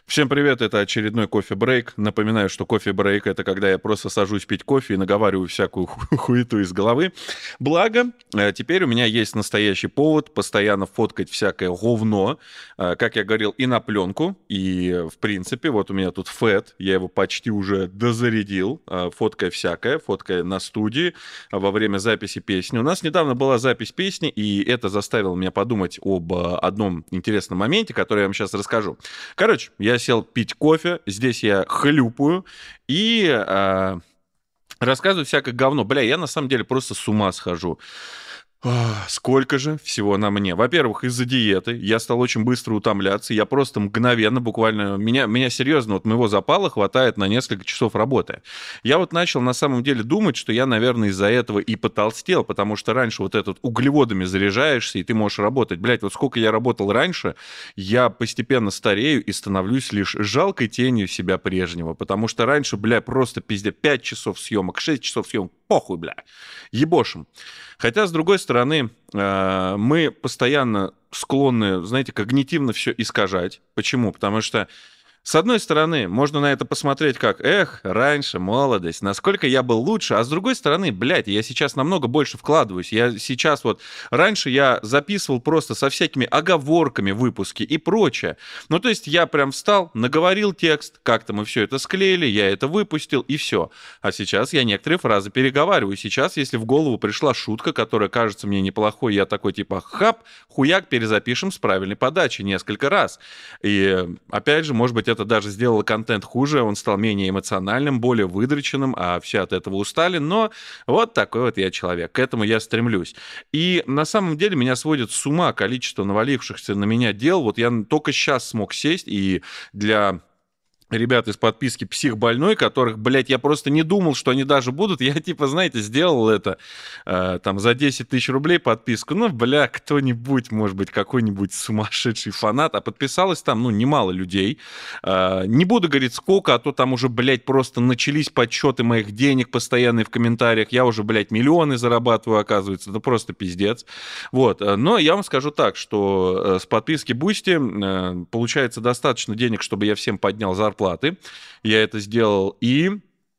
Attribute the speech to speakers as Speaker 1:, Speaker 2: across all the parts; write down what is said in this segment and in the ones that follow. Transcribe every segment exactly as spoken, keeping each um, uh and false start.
Speaker 1: Всем привет, это очередной кофе-брейк. Напоминаю, что кофе-брейк — это когда я просто сажусь пить кофе и наговариваю всякую ху- хуету из головы. Благо, э, теперь у меня есть настоящий повод постоянно фоткать всякое говно, э, как я говорил, и на пленку, и, э, в принципе, вот у меня тут фэт, я его почти уже дозарядил, э, фоткая всякое, фоткая на студии э, во время записи песни. У нас недавно была запись песни, и это заставило меня подумать об э, одном интересном моменте, который я вам сейчас расскажу. Короче, я сел пить кофе, здесь я хлюпаю и а, рассказываю всякое говно. Бля, я на самом деле просто с ума схожу. Ах, сколько же всего на мне. Во-первых, из-за диеты я стал очень быстро утомляться. Я просто мгновенно, буквально... Меня, меня серьезно, вот моего запала хватает на несколько часов работы. Я вот начал на самом деле думать, что я, наверное, из-за этого и потолстел, потому что раньше вот этот углеводами заряжаешься, и ты можешь работать. Блядь, вот сколько я работал раньше, я постепенно старею и становлюсь лишь жалкой тенью себя прежнего. Потому что раньше, бля, просто пиздец, пять часов съемок, шесть часов съемок, похуй, бля, ебошим. Хотя, с другой стороны, э, мы постоянно склонны, знаете, когнитивно все искажать. Почему? Потому что, с одной стороны, можно на это посмотреть как, эх, раньше, молодость, насколько я был лучше, а с другой стороны, блядь, я сейчас намного больше вкладываюсь. Я сейчас вот, раньше я записывал просто со всякими оговорками выпуски и прочее. Ну, то есть я прям встал, наговорил текст, как-то мы все это склеили, я это выпустил, и все. А сейчас я некоторые фразы переговариваю. Сейчас, если в голову пришла шутка, которая кажется мне неплохой, я такой типа, хап, хуяк, перезапишем с правильной подачей несколько раз. И опять же, может быть, это даже сделало контент хуже, он стал менее эмоциональным, более выдроченным, а все от этого устали, но вот такой вот я человек, к этому я стремлюсь. И на самом деле меня сводит с ума количество навалившихся на меня дел, вот я только сейчас смог сесть, и для... ребят из подписки «Психбольной», которых, блядь, я просто не думал, что они даже будут. Я, типа, знаете, сделал это э, там за десять тысяч рублей подписку. Ну, бля, кто-нибудь, может быть, какой-нибудь сумасшедший фанат. А подписалось там, ну, немало людей. Э, не буду говорить сколько, а то там уже, блядь, просто начались подсчеты моих денег постоянные в комментариях. Я уже, блядь, миллионы зарабатываю, оказывается. Ну, просто пиздец. Вот. Но я вам скажу так, что э, с подписки Boosty э, получается достаточно денег, чтобы я всем поднял зарплату. Платы. Я это сделал, и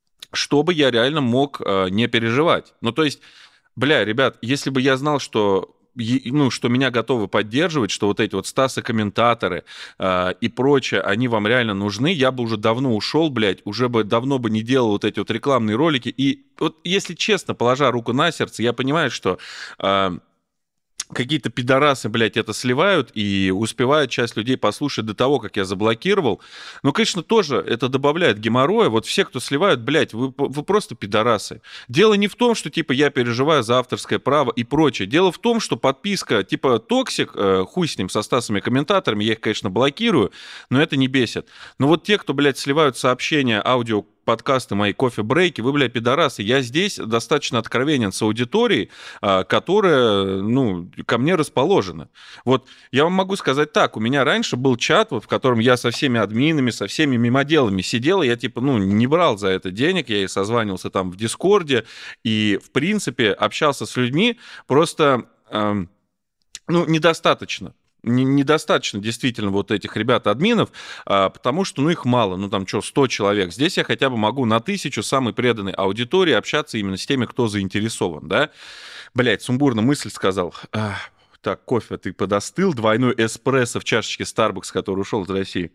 Speaker 1: чтобы я реально мог э, не переживать. Ну, то есть, бля, ребят, если бы я знал, что е- ну, что меня готовы поддерживать, что вот эти вот Стасы-комментаторы э, и прочее, они вам реально нужны, я бы уже давно ушел, блядь, уже бы давно бы не делал вот эти вот рекламные ролики. И вот, если честно, положа руку на сердце, я понимаю, что... Э, какие-то пидорасы, блядь, это сливают и успевают часть людей послушать до того, как я заблокировал. Ну, конечно, тоже это добавляет геморроя. Вот все, кто сливают, блядь, вы, вы просто пидорасы. Дело не в том, что, типа, я переживаю за авторское право и прочее. Дело в том, что подписка, типа, токсик, э, хуй с ним, со Стасами комментаторами, я их, конечно, блокирую, но это не бесит. Но вот те, кто, блядь, сливают сообщения, аудио, подкасты, мои кофе-брейки, вы, бля, пидорасы. Я здесь достаточно откровенен с аудиторией, а, которая, ну, ко мне расположена. Вот я вам могу сказать так, у меня раньше был чат, вот, в котором я со всеми админами, со всеми мимоделами сидел, и я, типа, ну, не брал за это денег, я и созванивался там в Дискорде, и, в принципе, общался с людьми, просто, эм, ну, недостаточно. Не- Недостаточно действительно вот этих ребят-админов, а, потому что, ну, их мало, ну, там, что, сто человек. Здесь я хотя бы могу на тысячу самой преданной аудитории общаться именно с теми, кто заинтересован, да? Блять, сумбурно мысль сказал. Ах, так, кофе, ты подостыл, двойной эспрессо в чашечке Starbucks, который ушел из России.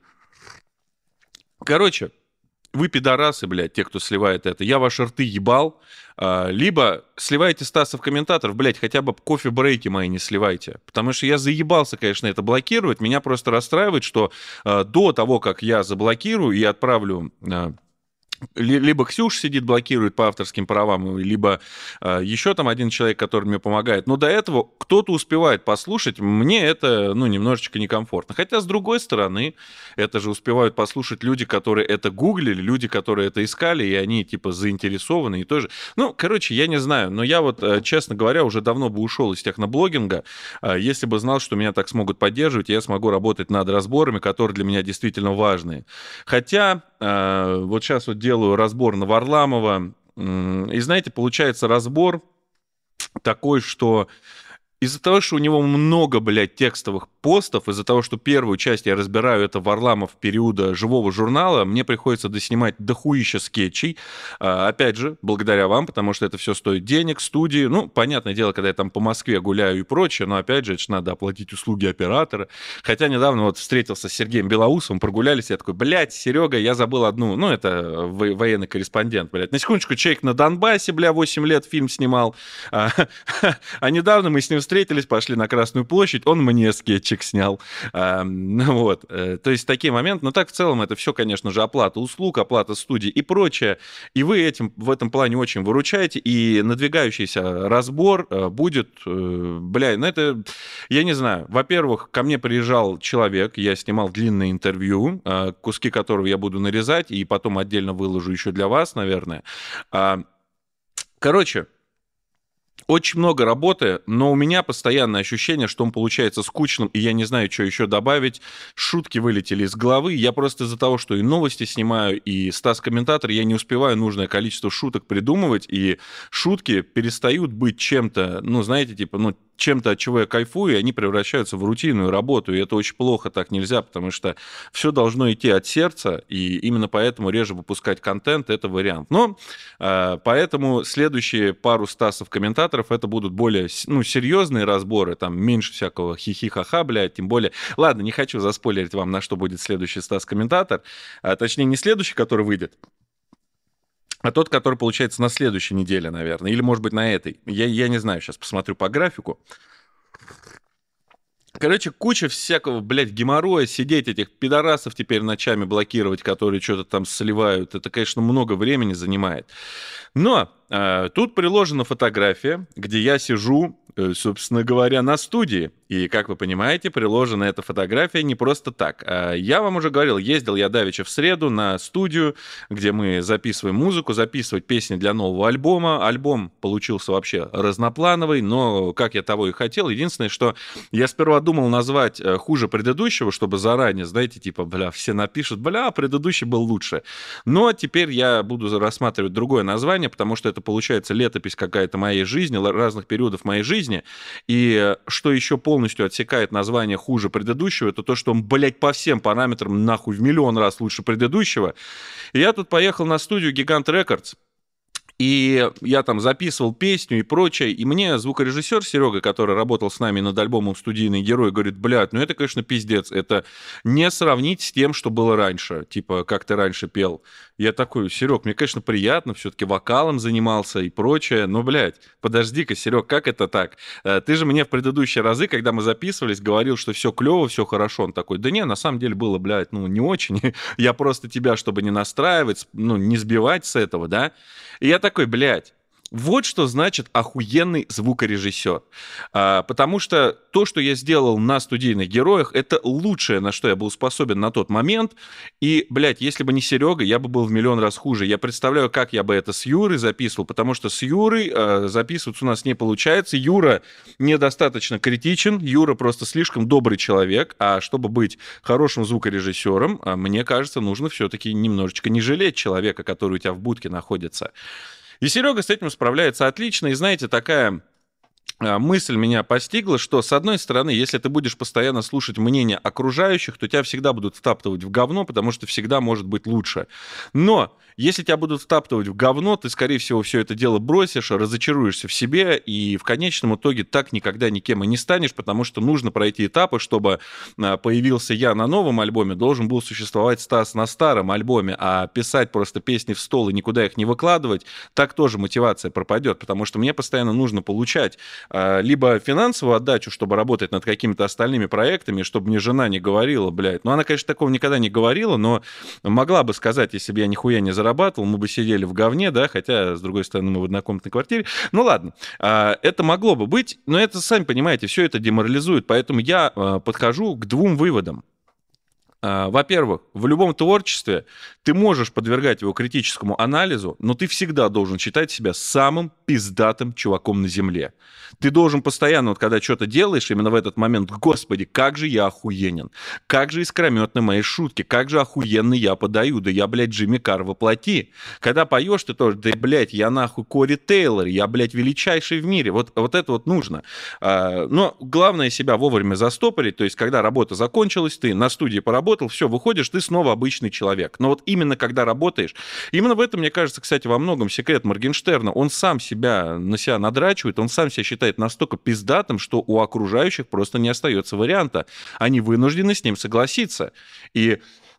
Speaker 1: Короче, вы пидорасы, блядь, те, кто сливает это. Я ваши рты ебал. А, либо сливайте Стасов комментаторов, блядь, хотя бы кофе-брейки мои не сливайте. Потому что я заебался, конечно, это блокировать. Меня просто расстраивает, что а, до того, как я заблокирую и отправлю... а, ли- либо Ксюша сидит, блокирует по авторским правам, либо э, еще там один человек, который мне помогает. Но до этого кто-то успевает послушать. Мне это, ну, немножечко некомфортно. Хотя, с другой стороны, это же успевают послушать люди, которые это гуглили, люди, которые это искали, и они, типа, заинтересованы и тоже. Ну, короче, я не знаю, но я вот, э, честно говоря, уже давно бы ушел из техноблогинга, э, если бы знал, что меня так смогут поддерживать, и я смогу работать над разборами, которые для меня действительно важные. Хотя, э, вот сейчас вот делаю разбор на Варламова, м, и знаете, получается разбор такой, что из-за того, что у него много, блядь, текстовых постов, из-за того, что первую часть я разбираю, это Варламов периода живого журнала, мне приходится доснимать дохуища скетчей. А, опять же, благодаря вам, потому что это все стоит денег, студии. Ну, понятное дело, когда я там по Москве гуляю и прочее, но опять же, это же надо оплатить услуги оператора. Хотя недавно вот встретился с Сергеем Белоусовым, прогулялись, я такой, блядь, Серега, я забыл одну, ну, это военный корреспондент, блядь. На секундочку, человек на Донбассе, бля, восемь лет фильм снимал. А, а недавно мы с ним встретились, пошли на Красную площадь, он мне скетчик снял. А, ну вот, то есть такие моменты. Но так в целом это все, конечно же, оплата услуг, оплата студии и прочее. И вы этим, в этом плане очень выручаете, и надвигающийся разбор будет, бля, ну это, я не знаю, во-первых, ко мне приезжал человек, я снимал длинное интервью, куски которого я буду нарезать, и потом отдельно выложу еще для вас, наверное. Короче, очень много работы, но у меня постоянное ощущение, что он получается скучным, и я не знаю, что еще добавить. Шутки вылетели из головы. Я просто из-за того, что и новости снимаю, и Стас-комментатор, я не успеваю нужное количество шуток придумывать, и шутки перестают быть чем-то, ну, знаете, типа, ну, чем-то, от чего я кайфую, и они превращаются в рутинную работу, и это очень плохо, так нельзя, потому что все должно идти от сердца, и именно поэтому реже выпускать контент — это вариант. Но э, поэтому следующие пару Стасов комментаторов это будут более, ну, серьезные разборы, там меньше всякого хихи-ха-ха, блядь, тем более... Ладно, не хочу заспойлерить вам, на что будет следующий Стас-комментатор, а, точнее, не следующий, который выйдет, а тот, который получается на следующей неделе, наверное. Или, может быть, на этой. Я, я не знаю, сейчас посмотрю по графику. Короче, куча всякого, блядь, геморроя, сидеть этих пидорасов теперь ночами блокировать, которые что-то там сливают. Это, конечно, много времени занимает. Но э, тут приложена фотография, где я сижу, э, собственно говоря, на студии. И, как вы понимаете, приложена эта фотография не просто так. Э, я вам уже говорил, ездил я давеча в среду на студию, где мы записываем музыку, записывать песни для нового альбома. Альбом получился вообще разноплановый, но как я того и хотел. Единственное, что я сперва думал назвать э, хуже предыдущего, чтобы заранее, знаете, типа, бля, все напишут, бля, предыдущий был лучше. Но теперь я буду рассматривать другое название, потому что это получается летопись какая-то моей жизни, разных периодов моей жизни. И что еще полностью отсекает название хуже предыдущего, это то, что он, блядь, по всем параметрам нахуй в миллион раз лучше предыдущего. И я тут поехал на студию Гигант Рекордс. И я там записывал песню и прочее, и мне звукорежиссер Серега, который работал с нами над альбомом «Студийный герой», говорит, блядь, ну это, конечно, пиздец, это не сравнить с тем, что было раньше, типа, как ты раньше пел. Я такой, Серег, мне, конечно, приятно, все-таки вокалом занимался и прочее, но, блядь, подожди-ка, Серег, как это так? Ты же мне в предыдущие разы, когда мы записывались, говорил, что все клево, все хорошо. Он такой, да не, на самом деле было, блядь, ну не очень. Я просто тебя, чтобы не настраивать, ну не сбивать с этого, да? И я такой, блядь, вот что значит охуенный звукорежиссер. А, потому что то, что я сделал на «Студийных героях», это лучшее, на что я был способен на тот момент. И, блядь, если бы не Серега, я бы был в миллион раз хуже. Я представляю, как я бы это с Юрой записывал, потому что с Юрой а, записываться у нас не получается. Юра недостаточно критичен, Юра просто слишком добрый человек. А чтобы быть хорошим звукорежиссером, а, мне кажется, нужно все-таки немножечко не жалеть человека, который у тебя в будке находится. И Серега с этим справляется отлично. И знаете, такая мысль меня постигла, что, с одной стороны, если ты будешь постоянно слушать мнение окружающих, то тебя всегда будут втаптывать в говно, потому что всегда может быть лучше. Но если тебя будут втаптывать в говно, ты, скорее всего, все это дело бросишь, разочаруешься в себе, и в конечном итоге так никогда никем и не станешь, потому что нужно пройти этапы, чтобы появился я на новом альбоме, должен был существовать Стас на старом альбоме, а писать просто песни в стол и никуда их не выкладывать, так тоже мотивация пропадет, потому что мне постоянно нужно получать либо финансовую отдачу, чтобы работать над какими-то остальными проектами, чтобы мне жена не говорила, блядь. Ну, она, конечно, такого никогда не говорила, но могла бы сказать, если бы я нихуя не зарабатывал, мы бы сидели в говне, да, хотя, с другой стороны, мы в однокомнатной квартире. Ну, ладно, это могло бы быть, но это, сами понимаете, все это деморализует, поэтому я подхожу к двум выводам. А, Во-первых, в любом творчестве ты можешь подвергать его критическому анализу, но ты всегда должен считать себя самым пиздатым чуваком на земле. Ты должен постоянно, вот когда что-то делаешь, именно в этот момент, господи, как же я охуенен, как же искрометны мои шутки, как же охуенно я подаю, да я, блядь, Джимми Карр воплоти. Когда поешь, ты тоже, да, блядь, я нахуй Кори Тейлор, я, блядь, величайший в мире. Вот, вот это вот нужно. А, но главное себя вовремя застопорить, то есть когда работа закончилась, ты на студии поработал, все, выходишь, ты снова обычный человек. Но вот именно когда работаешь, именно в этом, мне кажется, кстати, во многом секрет Моргенштерна, он сам себя на себя надрачивает, он сам себя считает настолько пиздатым, что у окружающих просто не остается варианта. Они вынуждены с ним согласиться. И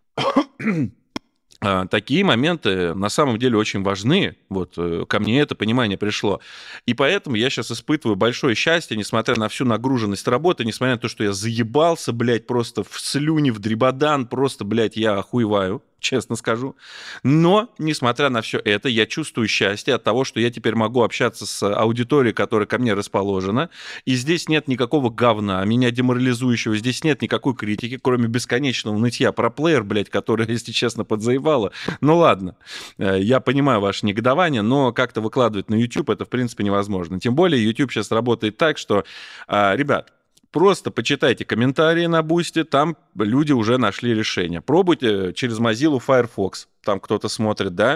Speaker 1: такие моменты на самом деле очень важны. Вот ко мне это понимание пришло. И поэтому я сейчас испытываю большое счастье, несмотря на всю нагруженность работы, несмотря на то, что я заебался, блядь, просто в слюни, в дребодан, просто, блядь, я охуеваю, честно скажу. Но, несмотря на все это, я чувствую счастье от того, что я теперь могу общаться с аудиторией, которая ко мне расположена, и здесь нет никакого говна, меня деморализующего, здесь нет никакой критики, кроме бесконечного нытья про плеер, блядь, который, если честно, подзаебало. Ну ладно, я понимаю ваше негодование, но как-то выкладывать на YouTube это, в принципе, невозможно. Тем более YouTube сейчас работает так, что, ребят, просто почитайте комментарии на Бусти, там люди уже нашли решение. Пробуйте через Mozilla Firefox, там кто-то смотрит, да.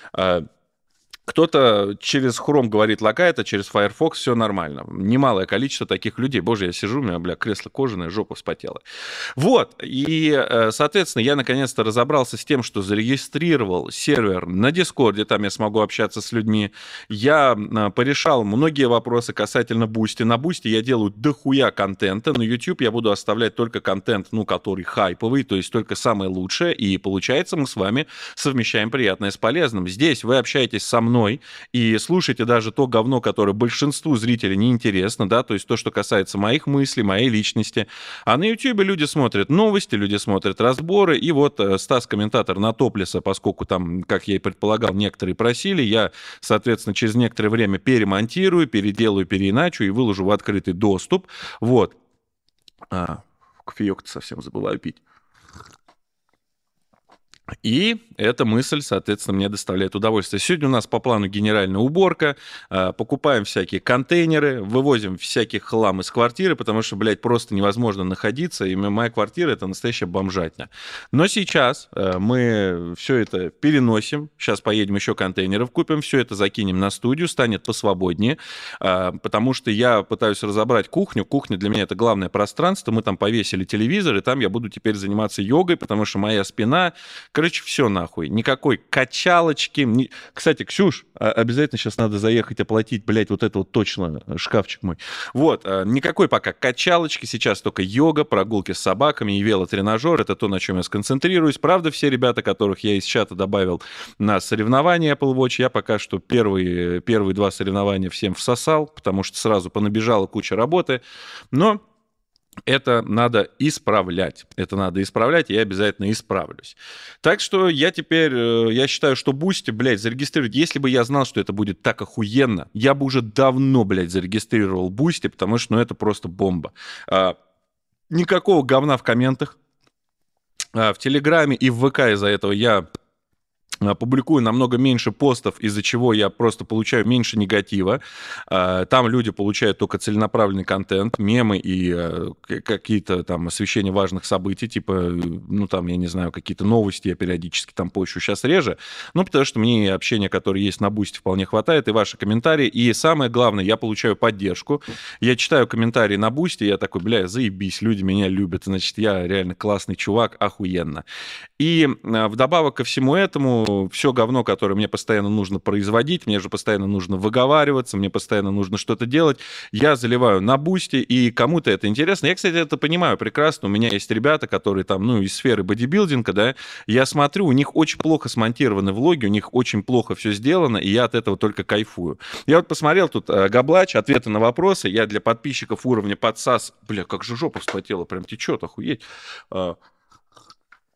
Speaker 1: Кто-то через Chrome говорит локайт, а через Firefox все нормально. Немалое количество таких людей. Боже, я сижу, у меня, бля, кресло кожаное, жопа вспотела. Вот, и, соответственно, я наконец-то разобрался с тем, что зарегистрировал сервер на Дискорде, там я смогу общаться с людьми. Я порешал многие вопросы касательно Бусти. На Бусти я делаю дохуя контента, на YouTube я буду оставлять только контент, ну, который хайповый, то есть только самое лучшее, и получается, мы с вами совмещаем приятное с полезным. Здесь вы общаетесь со мной, и слушайте даже то говно, которое большинству зрителей неинтересно, да, то есть то, что касается моих мыслей, моей личности. А на YouTube люди смотрят новости, люди смотрят разборы, и вот Стас, комментатор на Топлеса, поскольку там, как я и предполагал, некоторые просили, я, соответственно, через некоторое время перемонтирую, переделаю, переиначу и выложу в открытый доступ. Вот. А, кофеек-то совсем забываю пить. И эта мысль, соответственно, мне доставляет удовольствие. Сегодня у нас по плану генеральная уборка, покупаем всякие контейнеры, вывозим всякий хлам из квартиры, потому что, блядь, просто невозможно находиться, и моя квартира — это настоящая бомжатня. Но сейчас мы все это переносим, сейчас поедем еще контейнеров купим, все это закинем на студию, станет посвободнее, потому что я пытаюсь разобрать кухню. Кухня для меня — это главное пространство, мы там повесили телевизор, и там я буду теперь заниматься йогой, потому что моя спина... Короче, все нахуй. Никакой качалочки. Ни... Кстати, Ксюш, обязательно сейчас надо заехать оплатить, блядь, вот это вот точно шкафчик мой. Вот, никакой пока качалочки. Сейчас только йога, прогулки с собаками и велотренажер. Это то, на чем я сконцентрируюсь. Правда, все ребята, которых я из чата добавил на соревнования Apple Watch, я пока что первые, первые два соревнования всем всосал, потому что сразу понабежала куча работы. Но... это надо исправлять. Это надо исправлять, и я обязательно исправлюсь. Так что я теперь, я считаю, что Boosty, блядь, зарегистрировать... Если бы я знал, что это будет так охуенно, я бы уже давно, блядь, зарегистрировал Boosty, потому что, ну, это просто бомба. А, никакого говна в комментах. А, в Телеграме и в ВК из-за этого я... публикую намного меньше постов, из-за чего я просто получаю меньше негатива. Там люди получают только целенаправленный контент, мемы и какие-то там освещения важных событий, типа, ну там, я не знаю, какие-то новости я периодически там пощу, сейчас реже, ну потому что мне общения, которое есть на Бусти, вполне хватает, и ваши комментарии, и самое главное, я получаю поддержку, я читаю комментарии на Бусти, я такой, бля, заебись, люди меня любят, значит, я реально классный чувак, охуенно. И вдобавок ко всему этому, все говно, которое мне постоянно нужно производить, мне же постоянно нужно выговариваться, мне постоянно нужно что-то делать, я заливаю на Бусти, и кому-то это интересно. Я, кстати, это понимаю прекрасно. У меня есть ребята, которые там, ну, из сферы бодибилдинга, да, я смотрю, у них очень плохо смонтированы влоги, у них очень плохо все сделано, и я от этого только кайфую. Я вот посмотрел тут э, Габлач, ответы на вопросы, я для подписчиков уровня подсас, бля, как же жопа вспотела, прям течет, охуеть.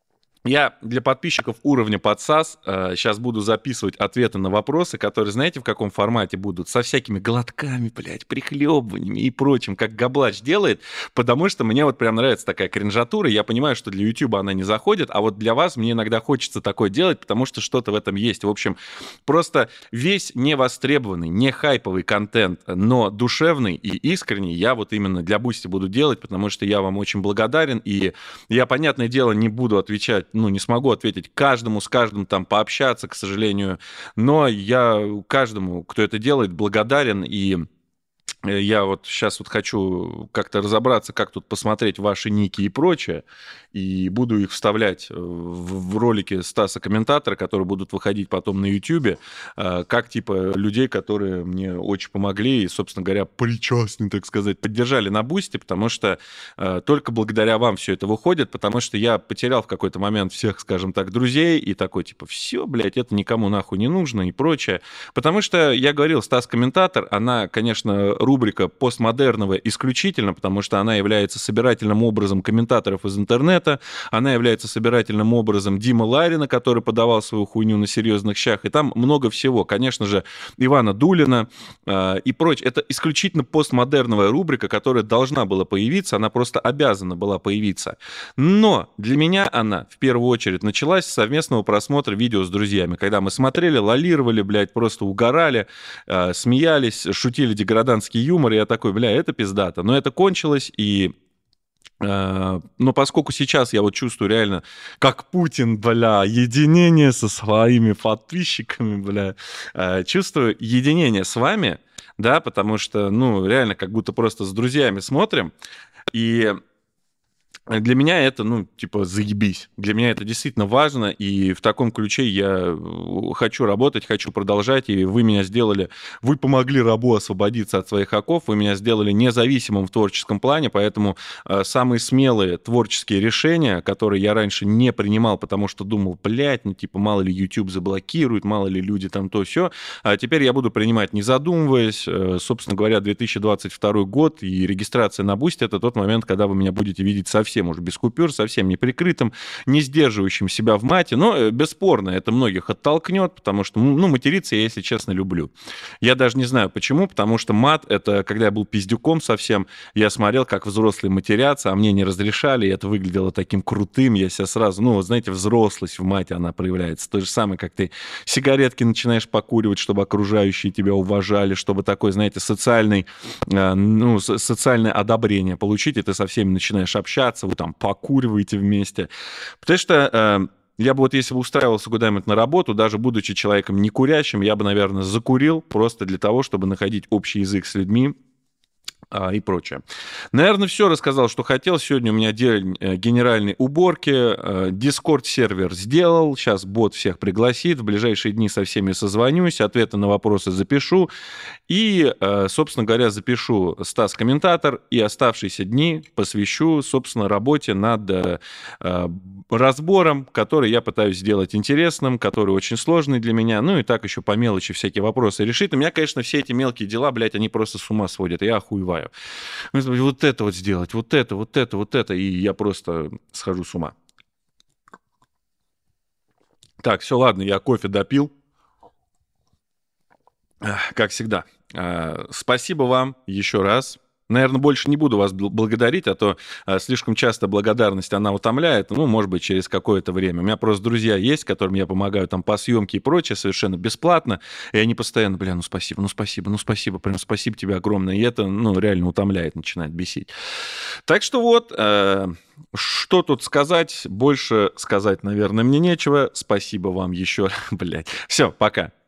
Speaker 1: Я для подписчиков уровня подсас э, сейчас буду записывать ответы на вопросы, которые, знаете, в каком формате будут? Со всякими глотками, блядь, прихлебываниями и прочим, как Габлач делает, потому что мне вот прям нравится такая кринжатура. Я понимаю, что для YouTube она не заходит, а вот для вас мне иногда хочется такое делать, потому что что-то в этом есть. В общем, просто весь невостребованный, не хайповый контент, но душевный и искренний я вот именно для Бусти буду делать, потому что я вам очень благодарен, и я, понятное дело, не буду отвечать, ну, не смогу ответить каждому, с каждым там пообщаться, к сожалению, но я каждому, кто это делает, благодарен, и я вот сейчас вот хочу как-то разобраться, как тут посмотреть ваши ники и прочее, и буду их вставлять в, в ролики Стаса Комментатора, которые будут выходить потом на Ютубе, как типа людей, которые мне очень помогли и, собственно говоря, причастны, так сказать, поддержали на Бусти, потому что только благодаря вам все это выходит, потому что я потерял в какой-то момент всех, скажем так, друзей, и такой типа, все, блядь, это никому нахуй не нужно и прочее. Потому что, я говорил, Стас Комментатор, она, конечно, рубрика постмодерного исключительно, потому что она является собирательным образом комментаторов из интернета, она является собирательным образом Димы Ларина, который подавал свою хуйню на серьезных щах, и там много всего. Конечно же, Ивана Дулина э, и прочее. Это исключительно постмодерновая рубрика, которая должна была появиться, она просто обязана была появиться. Но для меня она, в первую очередь, началась с совместного просмотра видео с друзьями, когда мы смотрели, лолировали, блядь, просто угорали, э, смеялись, шутили деграданский юмор, и я такой, бля, это пиздато. Но это кончилось, и но поскольку сейчас я вот чувствую реально, как Путин, бля, единение со своими подписчиками, бля, чувствую единение с вами, да, потому что, ну, реально как будто просто с друзьями смотрим, и для меня это, ну, типа, заебись. Для меня это действительно важно, и в таком ключе я хочу работать, хочу продолжать, и вы меня сделали, вы помогли Рабу освободиться от своих оков, вы меня сделали независимым в творческом плане, поэтому э, самые смелые творческие решения, которые я раньше не принимал, потому что думал, блядь, ну, типа, мало ли YouTube заблокирует, мало ли люди там то все, а теперь я буду принимать, не задумываясь. Э, собственно говоря, две тысячи двадцать второй год и регистрация на Boosty — это тот момент, когда вы меня будете видеть совсем совсем уже без купюр, совсем не прикрытым, не сдерживающим себя в мате. Но, бесспорно, это многих оттолкнет, потому что, ну, материться я, если честно, люблю. Я даже не знаю почему, потому что мат — это, когда я был пиздюком совсем, я смотрел, как взрослые матерятся, а мне не разрешали, и это выглядело таким крутым. Я себя сразу, ну, знаете, взрослость в мате, она проявляется. То же самое, как ты сигаретки начинаешь покуривать, чтобы окружающие тебя уважали, чтобы такой, знаете, социальный, ну, социальное одобрение получить, и ты со всеми начинаешь общаться, вы там покуриваете вместе. Потому что э, я бы вот, если бы устраивался куда-нибудь на работу, даже будучи человеком не курящим, я бы, наверное, закурил просто для того, чтобы находить общий язык с людьми а, и прочее. Наверное, все рассказал, что хотел. Сегодня у меня день генеральной уборки. Дискорд-сервер сделал. Сейчас бот всех пригласит. В ближайшие дни со всеми созвонюсь. Ответы на вопросы запишу. И, собственно говоря, запишу Стас Комментатор. И оставшиеся дни посвящу, собственно, работе над разбором, который я пытаюсь сделать интересным, который очень сложный для меня. Ну и так еще по мелочи всякие вопросы решить. У меня, конечно, все эти мелкие дела, блядь, они просто с ума сводят. Я охуеваю. Вот это вот сделать, вот это, вот это, вот это. И я просто схожу с ума. Так, все, ладно, я кофе допил. Как всегда. Спасибо вам еще раз. Наверное, больше не буду вас благодарить, а то а, слишком часто благодарность, она утомляет, ну, может быть, через какое-то время. У меня просто друзья есть, которым я помогаю там по съемке и прочее, совершенно бесплатно, и они постоянно, бля, ну, спасибо, ну, спасибо, ну, спасибо, прям спасибо тебе огромное, и это, ну, реально утомляет, начинает бесить. Так что вот, э, что тут сказать, больше сказать, наверное, мне нечего. Спасибо вам еще, блядь. Все, пока.